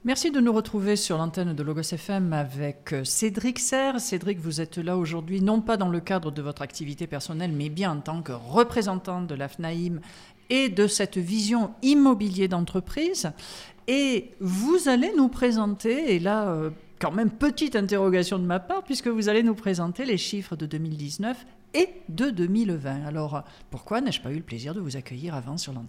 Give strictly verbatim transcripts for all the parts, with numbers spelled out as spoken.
Merci de nous retrouver sur l'antenne de Logos F M avec Cédric Serre. Cédric, vous êtes là aujourd'hui, non pas dans le cadre de votre activité personnelle, mais bien en tant que représentant de la FNAIM et de cette vision immobilier d'entreprise. Et vous allez nous présenter, et là, euh, quand même, petite interrogation de ma part, puisque vous allez nous présenter les chiffres de deux mille dix-neuf et de deux mille vingt. Alors, pourquoi n'ai-je pas eu le plaisir de vous accueillir avant sur l'antenne ?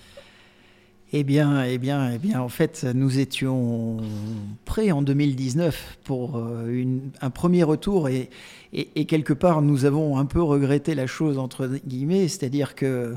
Eh bien, eh bien, eh bien, en fait, nous étions prêts en deux mille dix-neuf pour une, un premier retour et, et, et quelque part, nous avons un peu regretté la chose, entre guillemets, c'est-à-dire que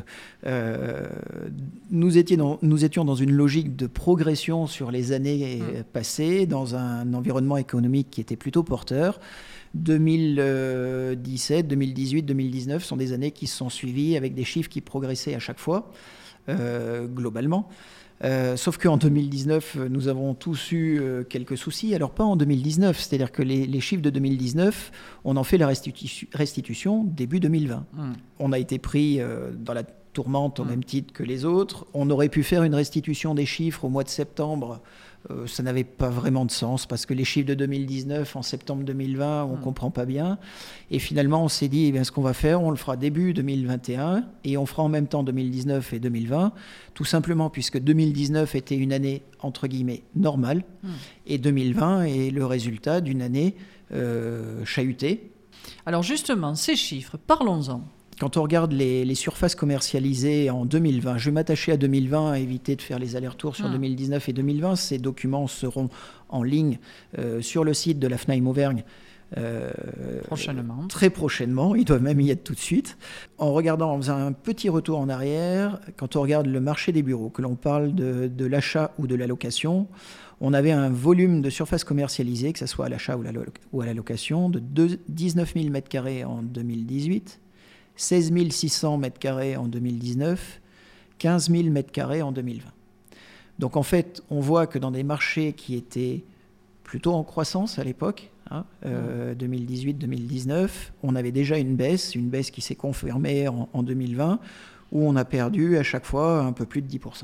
euh, nous, étions dans, nous étions dans une logique de progression sur les années mmh. passées, dans un environnement économique qui était plutôt porteur. deux mille dix-sept, deux mille dix-huit, deux mille dix-neuf sont des années qui se sont suivies avec des chiffres qui progressaient à chaque fois. Euh, globalement. Euh, sauf qu'en deux mille dix-neuf, nous avons tous eu euh, quelques soucis. Alors pas en deux mille dix-neuf, c'est-à-dire que les, les chiffres de deux mille dix-neuf, on en fait la restitu- restitution début deux mille vingt. Mmh. On a été pris euh, dans la tourmente au mmh. même titre que les autres. On aurait pu faire une restitution des chiffres au mois de septembre. Euh, ça n'avait pas vraiment de sens parce que les chiffres de deux mille dix-neuf en septembre deux mille vingt, on ne mmh. comprend pas bien. Et finalement, on s'est dit, eh bien, ce qu'on va faire, on le fera début deux mille vingt et un et on fera en même temps deux mille dix-neuf et deux mille vingt, tout simplement puisque deux mille dix-neuf était une année, entre guillemets, normale mmh. et deux mille vingt est le résultat d'une année euh, chahutée. Alors justement, ces chiffres, parlons-en. Quand on regarde les, les surfaces commercialisées en deux mille vingt, je vais m'attacher à deux mille vingt, à éviter de faire les allers-retours sur mmh. deux mille dix-neuf et deux mille vingt. Ces documents seront en ligne euh, sur le site de la FNAIM Auvergne. Euh, prochainement. Très prochainement, ils doivent même y être tout de suite. En regardant, en faisant un petit retour en arrière, quand on regarde le marché des bureaux, que l'on parle de, de l'achat ou de la location, on avait un volume de surface commercialisée, que ce soit à l'achat ou, la, ou à la location, de dix-neuf mille mètres carrés en deux mille dix-huit. seize mille six cents mètres carrés en deux mille dix-neuf, quinze mille mètres carrés en deux mille vingt. Donc en fait, on voit que dans des marchés qui étaient plutôt en croissance à l'époque, hein, euh, deux mille dix-huit deux mille dix-neuf, on avait déjà une baisse, une baisse qui s'est confirmée en, en deux mille vingt, où on a perdu à chaque fois un peu plus de dix pour cent.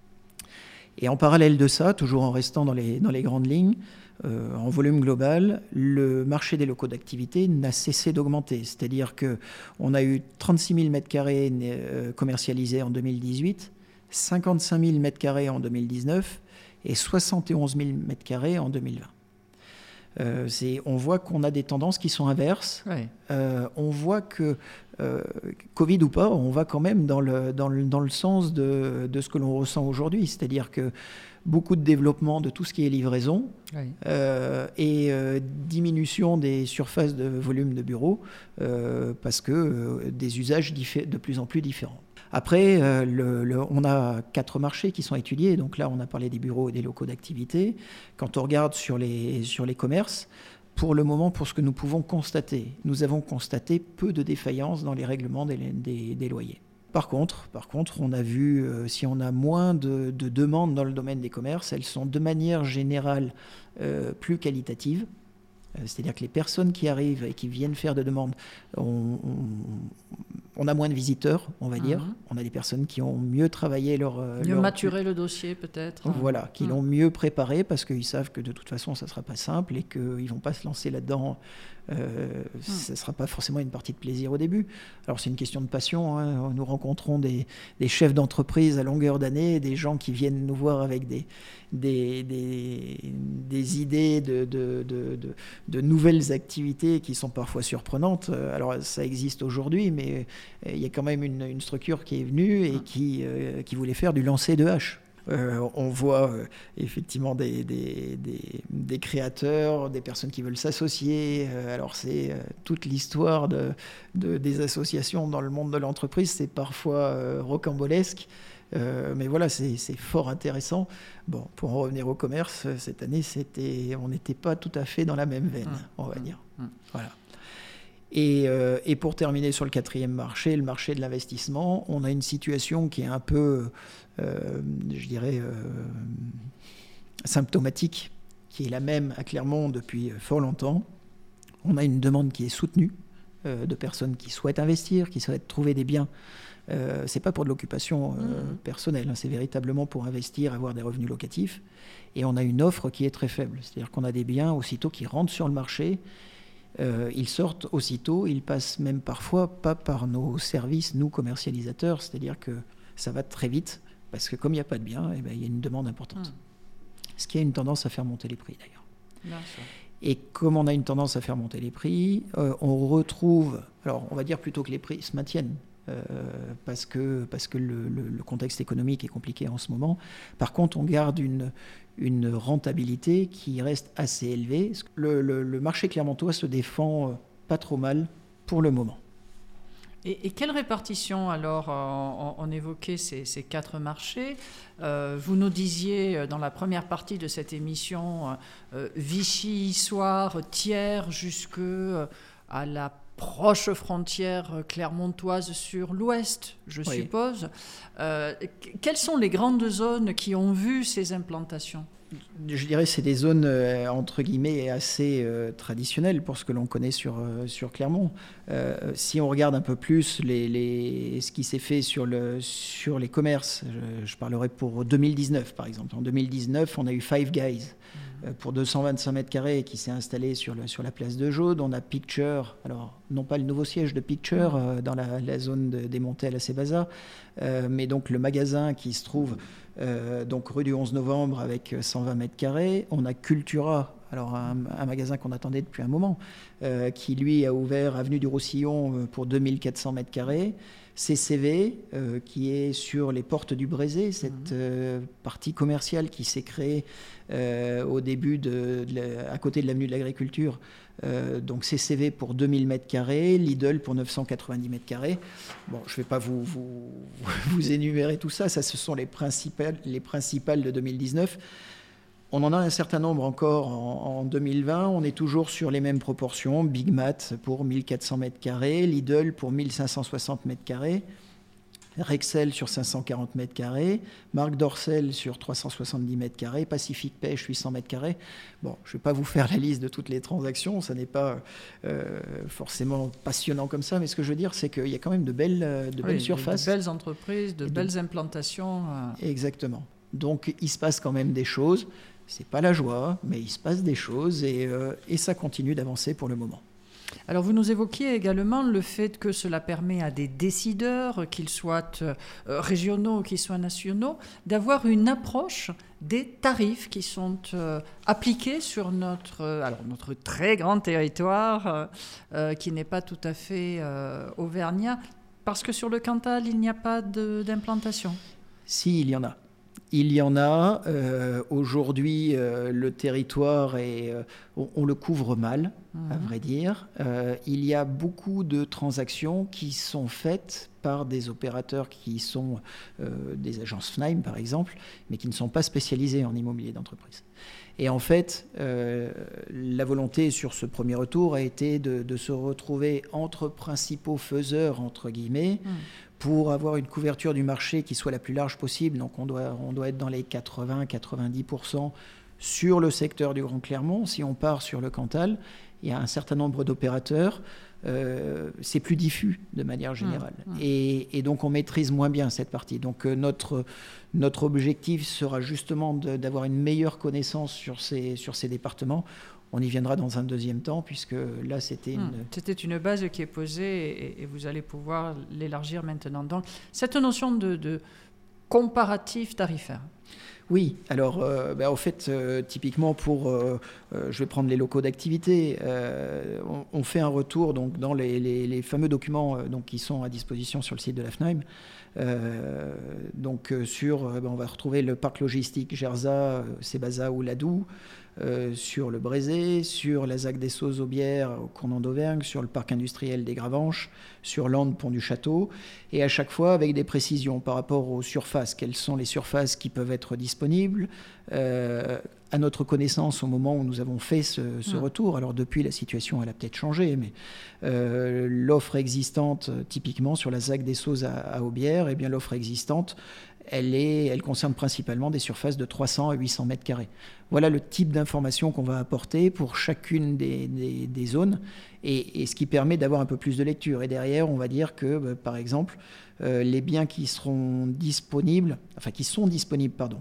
Et en parallèle de ça, toujours en restant dans les, dans les grandes lignes, Euh, en volume global, le marché des locaux d'activité n'a cessé d'augmenter. C'est-à-dire qu'on a eu trente-six mille mètres carrés euh, commercialisés en deux mille dix-huit, cinquante-cinq mille mètres carrés en deux mille dix-neuf et soixante et onze mille mètres carrés en deux mille vingt. Euh, c'est, on voit qu'on a des tendances qui sont inverses. Oui. Euh, on voit que, euh, Covid ou pas, on va quand même dans le, dans le, dans le sens de, de ce que l'on ressent aujourd'hui. C'est-à-dire que beaucoup de développement de tout ce qui est livraison oui. euh, et euh, diminution des surfaces de volume de bureaux euh, parce que euh, des usages diffé- de plus en plus différents. Après, euh, le, le, on a quatre marchés qui sont étudiés. Donc là, on a parlé des bureaux et des locaux d'activité. Quand on regarde sur les, sur les commerces, pour le moment, pour ce que nous pouvons constater, nous avons constaté peu de défaillances dans les règlements des, des, des loyers. Par contre, par contre, on a vu, euh, si on a moins de, de demandes dans le domaine des commerces, elles sont de manière générale euh, plus qualitatives. C'est-à-dire que les personnes qui arrivent et qui viennent faire des demandes, on, on, on a moins de visiteurs, on va dire. Mmh. On a des personnes qui ont mieux travaillé leur... Mieux leur... maturé le dossier, peut-être. Voilà, qui mmh. l'ont mieux préparé parce qu'ils savent que de toute façon, ça ne sera pas simple et qu'ils ne vont pas se lancer là-dedans. Euh, mmh. Ça ne sera pas forcément une partie de plaisir au début. Alors, c'est une question de passion. Hein. Nous rencontrons des, des chefs d'entreprise à longueur d'année, des gens qui viennent nous voir avec des, des, des, des idées de... de, de, de de nouvelles activités qui sont parfois surprenantes. Alors ça existe aujourd'hui, mais il y a quand même une, une structure qui est venue et qui, euh, qui voulait faire du lancer de hache. Euh, on voit euh, effectivement des, des, des, des créateurs, des personnes qui veulent s'associer. Euh, alors c'est euh, toute l'histoire de, de, des associations dans le monde de l'entreprise, c'est parfois euh, rocambolesque. Euh, mais voilà, c'est, c'est fort intéressant. Bon, pour en revenir au commerce, cette année, c'était, on n'était pas tout à fait dans la même veine, mmh. on va dire. Mmh. Voilà. Et, euh, et pour terminer sur le quatrième marché, le marché de l'investissement, on a une situation qui est un peu, euh, je dirais, euh, symptomatique, qui est la même à Clermont depuis fort longtemps. On a une demande qui est soutenue. euh, de personnes qui souhaitent investir, qui souhaitent trouver des biens. Euh, c'est pas pour de l'occupation euh, mmh. personnelle, hein, c'est véritablement pour investir, avoir des revenus locatifs. Et on a une offre qui est très faible. C'est-à-dire qu'on a des biens aussitôt qui rentrent sur le marché, euh, ils sortent aussitôt, ils passent même parfois pas par nos services, nous commercialisateurs, c'est-à-dire que ça va très vite, parce que comme il n'y a pas de biens, eh ben, il y a une demande importante. Mmh. Ce qui a une tendance à faire monter les prix d'ailleurs. Bien sûr. Et comme on a une tendance à faire monter les prix, euh, on retrouve, alors on va dire plutôt que les prix se maintiennent, euh, parce que, parce que le, le, le contexte économique est compliqué en ce moment. Par contre, on garde une, une rentabilité qui reste assez élevée. Le, le, le marché clermontois se défend pas trop mal pour le moment. Et, et quelle répartition alors, on, on évoquait ces, ces quatre marchés. Euh, vous nous disiez dans la première partie de cette émission, euh, Vichy, Soire, Thiers, jusque à la proche frontière clermontoise sur l'ouest, je oui. suppose. Euh, quelles sont les grandes zones qui ont vu ces implantations ? Je dirais que c'est des zones, euh, entre guillemets, assez euh, traditionnelles pour ce que l'on connaît sur, euh, sur Clermont. Euh, si on regarde un peu plus les, les, ce qui s'est fait sur, le, sur les commerces, je, je parlerai pour deux mille dix-neuf, par exemple. En deux mille dix-neuf, on a eu Five Guys mmh. euh, pour deux cent vingt-cinq mètres carrés qui s'est installé sur, le, sur la place de Jaude. On a Picture, alors non pas le nouveau siège de Picture, mmh. euh, dans la, la zone de, des montées à la Cébazat, euh, mais donc le magasin qui se trouve... Euh, donc rue du onze novembre avec cent vingt mètres carrés. On a Cultura, alors un, un magasin qu'on attendait depuis un moment, euh, qui lui a ouvert avenue du Roussillon pour deux mille quatre cents mètres carrés. C C V, euh, qui est sur les portes du Brézé, cette euh, partie commerciale qui s'est créée euh, au début, de, de la, à côté de l'avenue de l'Agriculture. Euh, donc C C V pour deux mille mètres carrés, Lidl pour neuf cent quatre-vingt-dix mètres carrés. Bon, je ne vais pas vous, vous, vous énumérer tout ça, ça ce sont les principales, les principales de deux mille dix-neuf. On en a un certain nombre encore en, en deux mille vingt. On est toujours sur les mêmes proportions. Big Mat pour mille quatre cents mètres carrés, Lidl pour mille cinq cent soixante mètres carrés, Rexel sur cinq cent quarante mètres carrés, Marc Dorcel sur trois cent soixante-dix mètres carrés, Pacific Pêche huit cents mètres carrés. Bon, je ne vais pas vous faire la liste de toutes les transactions, ça n'est pas euh, forcément passionnant comme ça, mais ce que je veux dire, c'est qu'il y a quand même de belles, de belles oui, surfaces. De belles entreprises, de belles de... implantations. Euh... Exactement. Donc, il se passe quand même des choses. C'est pas la joie, mais il se passe des choses et, euh, et ça continue d'avancer pour le moment. Alors, vous nous évoquiez également le fait que cela permet à des décideurs, qu'ils soient euh, régionaux ou qu'ils soient nationaux, d'avoir une approche des tarifs qui sont euh, appliqués sur notre, euh, alors notre très grand territoire, euh, euh, qui n'est pas tout à fait euh, auvergnat, parce que sur le Cantal, il n'y a pas de, d'implantation. Si, il y en a. Il y en a. Euh, aujourd'hui, euh, le territoire, est, euh, on, on le couvre mal, mmh. à vrai dire. Euh, il y a beaucoup de transactions qui sont faites par des opérateurs qui sont euh, des agences Fnaim, par exemple, mais qui ne sont pas spécialisés en immobilier d'entreprise. Et en fait, euh, la volonté sur ce premier retour a été de, de se retrouver entre principaux faiseurs, entre guillemets, mmh. pour avoir une couverture du marché qui soit la plus large possible. Donc on doit, on doit être dans les quatre-vingts à quatre-vingt-dix pour cent sur le secteur du Grand Clermont. Si on part sur le Cantal, il y a un certain nombre d'opérateurs. Euh, c'est plus diffus de manière générale. Mmh, mmh. Et, et donc on maîtrise moins bien cette partie. Donc euh, notre, notre objectif sera justement de, d'avoir une meilleure connaissance sur ces, sur ces départements. On y viendra dans un deuxième temps, puisque là, c'était une... Mmh, c'était une base qui est posée et, et vous allez pouvoir l'élargir maintenant. Donc, cette notion de, de comparatif tarifaire. Oui, alors, euh, ben, au fait, euh, typiquement pour... Euh, euh, je vais prendre les locaux d'activité. Euh, on, on fait un retour donc, dans les, les, les fameux documents euh, donc, qui sont à disposition sur le site de la Fnaim. Euh, donc, euh, sur... Euh, ben, on va retrouver le parc logistique Gerza, euh, Cébazat ou Ladoux. Euh, sur le Brézé, sur la ZAC des Sauces-Aubières au Cournant d'Auvergne, sur le parc industriel des Gravenches, sur l'Ande Pont du Château, et à chaque fois avec des précisions par rapport aux surfaces. Quelles sont les surfaces qui peuvent être disponibles euh, à notre connaissance au moment où nous avons fait ce, ce retour. Alors depuis, la situation elle a peut-être changé, mais euh, l'offre existante, typiquement sur la ZAC des Sauces à, à Aubière, eh bien l'offre existante, elle, est, elle concerne principalement des surfaces de trois cents à huit cents mètres carrés. Voilà le type d'information qu'on va apporter pour chacune des, des, des zones et, et ce qui permet d'avoir un peu plus de lecture. Et derrière, on va dire que, bah, par exemple, euh, les biens qui seront disponibles, enfin qui sont disponibles, pardon,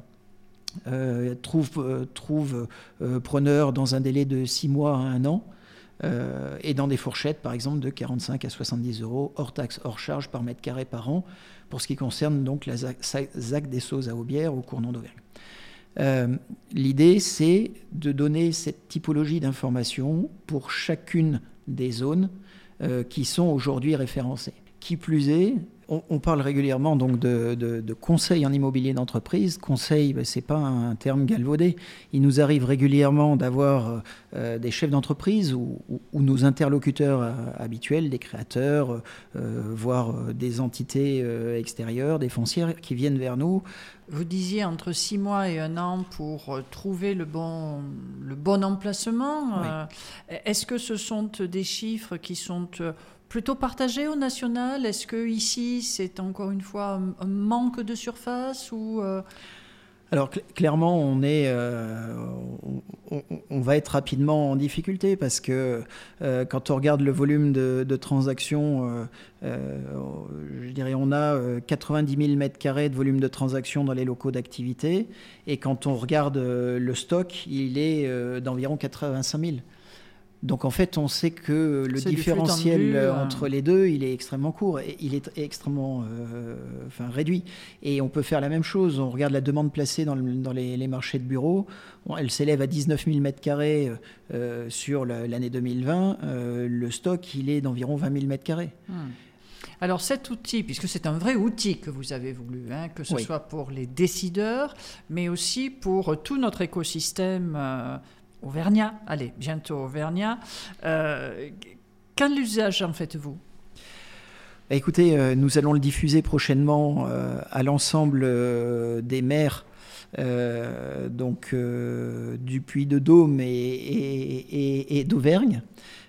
euh, trouvent, euh, trouvent euh, preneurs dans un délai de six mois à un an. Euh, et dans des fourchettes, par exemple, de quarante-cinq à soixante-dix euros, hors taxe, hors charge par mètre carré par an, pour ce qui concerne donc la Z A C des Sauges à Aubière ou Cournon d'Auvergne. Euh, l'idée, c'est de donner cette typologie d'informations pour chacune des zones euh, qui sont aujourd'hui référencées. Qui plus est, on, on parle régulièrement donc de, de, de conseil en immobilier d'entreprise. Conseil, ben, ce n'est pas un terme galvaudé. Il nous arrive régulièrement d'avoir euh, des chefs d'entreprise ou, ou, ou nos interlocuteurs euh, habituels, des créateurs, euh, voire euh, des entités euh, extérieures, des foncières qui viennent vers nous. Vous disiez entre six mois et un an pour trouver le bon, le bon emplacement. Oui. Euh, est-ce que ce sont des chiffres qui sont plutôt partagés au national? Est-ce que ici c'est encore une fois un manque de surface ou euh... Alors cl- clairement, on est, euh, on, on, on va être rapidement en difficulté parce que euh, quand on regarde le volume de, de transactions, euh, euh, je dirais on a quatre-vingt-dix mille mètres carrés de volume de transactions dans les locaux d'activité et quand on regarde euh, le stock, il est euh, d'environ quatre-vingt-cinq mille. Donc en fait, on sait que le c'est différentiel tendu, euh... entre les deux, il est extrêmement court, et il est extrêmement euh, enfin, réduit. Et on peut faire la même chose. On regarde la demande placée dans, le, dans les, les marchés de bureaux. Bon, elle s'élève à dix-neuf mille mètres carrés euh, sur la, l'année deux mille vingt. Euh, le stock, il est d'environ vingt mille mètres carrés. Hmm. Alors cet outil, puisque c'est un vrai outil que vous avez voulu, hein, que ce oui. soit pour les décideurs, mais aussi pour tout notre écosystème euh, auvergnat, allez, bientôt auvergnat. Euh, quel usage en faites-vous ? Écoutez, euh, nous allons le diffuser prochainement euh, à l'ensemble euh, des maires euh, donc, euh, du Puy-de-Dôme et, et, et, et d'Auvergne.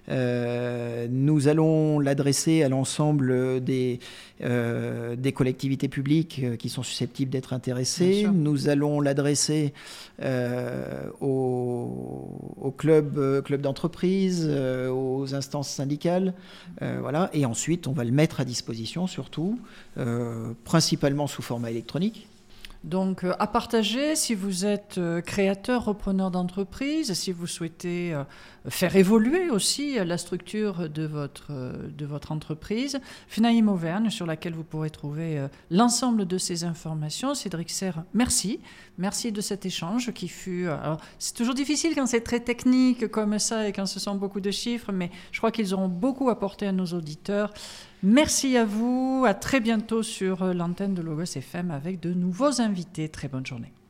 Euh, nous allons l'adresser à l'ensemble des, euh, des collectivités publiques euh, qui sont susceptibles d'être intéressées. Nous allons l'adresser euh, aux, aux clubs, euh, clubs d'entreprise, euh, aux instances syndicales. Euh, voilà. Et ensuite, on va le mettre à disposition, surtout, euh, principalement sous format électronique. Donc, euh, à partager, si vous êtes euh, créateur, repreneur d'entreprise, si vous souhaitez euh, faire évoluer aussi euh, la structure de votre, euh, de votre entreprise, Fnaim Auvergne, sur laquelle vous pourrez trouver euh, l'ensemble de ces informations. Cédric Serre, merci. Merci de cet échange qui fut... Euh, alors, c'est toujours difficile quand c'est très technique comme ça et quand ce sont beaucoup de chiffres, mais je crois qu'ils auront beaucoup apporté à nos auditeurs. Merci à vous, à très bientôt sur l'antenne de Logos F M avec de nouveaux invités. Très bonne journée.